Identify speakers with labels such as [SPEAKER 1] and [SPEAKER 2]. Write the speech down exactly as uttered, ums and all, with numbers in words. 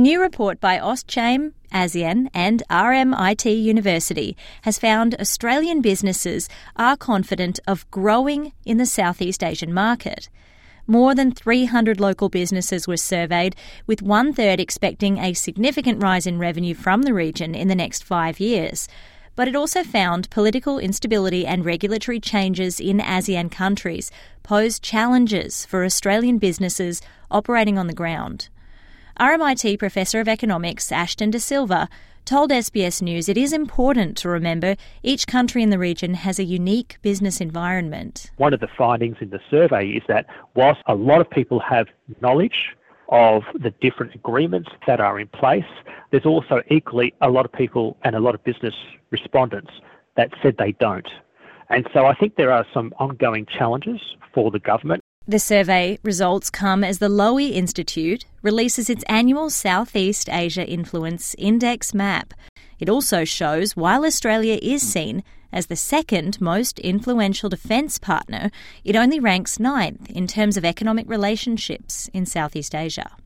[SPEAKER 1] new report by AustChain, ASEAN and R M I T University has found Australian businesses are confident of growing in the Southeast Asian market. More than three hundred local businesses were surveyed, with one-third expecting a significant rise in revenue from the region in the next five years. But it also found political instability and regulatory changes in ASEAN countries pose challenges for Australian businesses operating on the ground. R M I T Professor of Economics Ashton De Silva told S B S News it is important to remember each country in the region has a unique business environment.
[SPEAKER 2] One of the findings in the survey is that whilst a lot of people have knowledge of the different agreements that are in place, there's also equally a lot of people and a lot of business respondents that said they don't. And so I think there are some ongoing challenges for the government.
[SPEAKER 1] The survey results come as the Lowy Institute releases its annual Southeast Asia Influence Index map. It also shows while Australia is seen as the second most influential defence partner, it only ranks ninth in terms of economic relationships in Southeast Asia.